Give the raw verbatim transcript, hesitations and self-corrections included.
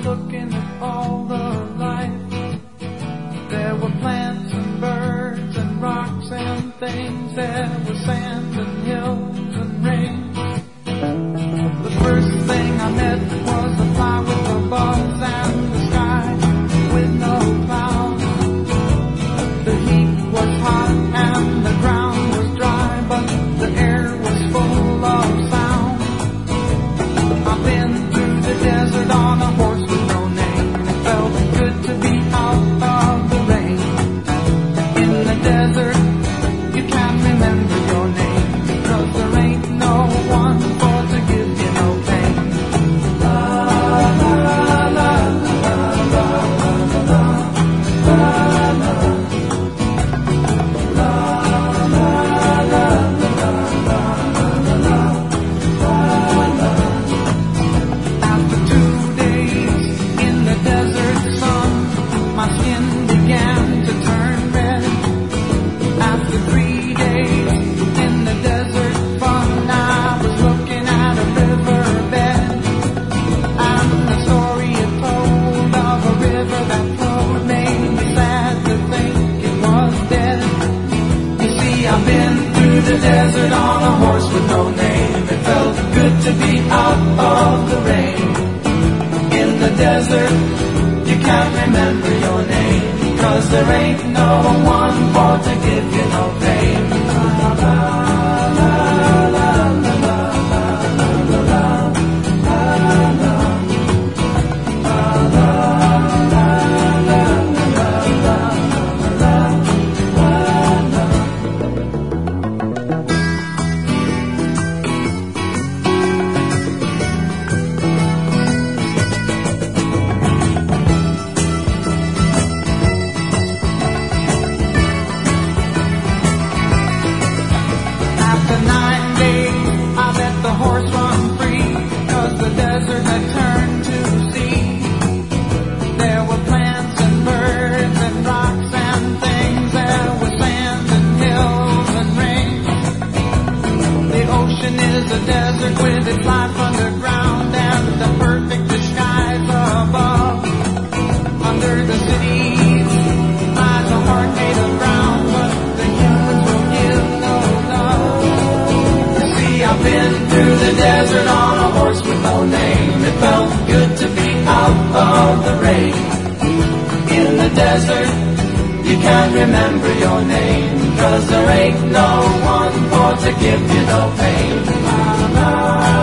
looking at all the life. There were plants and birds and rocks and things. There was sand and hills and rain. The first thing I met was a fly with a buzz and the sky with no clouds. The heat was hot and the ground was dry, but the air was full of sound. I've been through the desert on a horse with no name. It felt good to be out of the rain. In the desert, you can't remember your name, because there ain't no one for to give you no pain. La la la la la la la la la. The desert on a horse with no name. It felt good to be out of the rain. In the desert, you can't remember your name, 'cause there ain't no one for to give you no pain. La la la la la la la la la la. With its life underground and the perfect disguise above. Under the cities lies a heart made of ground, but the humans will give no love. You see, I've been through the desert on a horse with no name. It felt good to be out of the rain. In the desert, you can't remember your name, 'cause there ain't no one for to give you no pain. La, la.